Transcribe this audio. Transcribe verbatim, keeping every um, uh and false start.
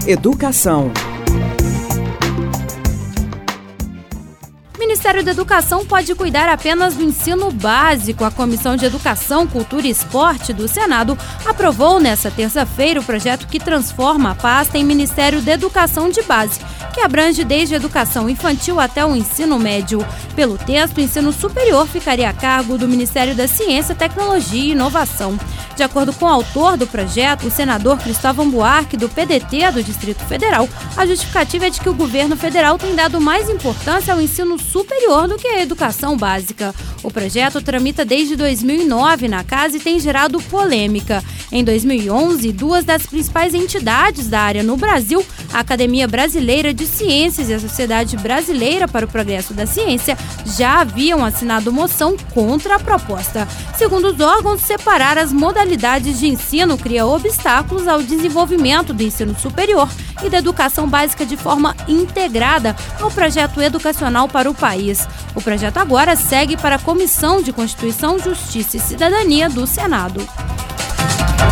Educação. O Ministério da Educação pode cuidar apenas do ensino básico. A Comissão de Educação, Cultura e Esporte do Senado aprovou nesta terça-feira o projeto que transforma a pasta em Ministério da Educação de Base, que abrange desde a educação infantil até o ensino médio. Pelo texto, o ensino superior ficaria a cargo do Ministério da Ciência, Tecnologia e Inovação. De acordo com o autor do projeto, o senador Cristóvão Buarque, do P D T do Distrito Federal, a justificativa é de que o governo federal tem dado mais importância ao ensino superior do que à educação básica. O projeto tramita desde dois mil e nove na Casa e tem gerado polêmica. Em dois mil e onze, duas das principais entidades da área no Brasil, a Academia Brasileira de Ciências e a Sociedade Brasileira para o Progresso da Ciência, já haviam assinado moção contra a proposta. Segundo os órgãos, separar as modalidades de ensino cria obstáculos ao desenvolvimento do ensino superior e da educação básica de forma integrada ao projeto educacional para o país. O projeto agora segue para a Comissão de Constituição, Justiça e Cidadania do Senado.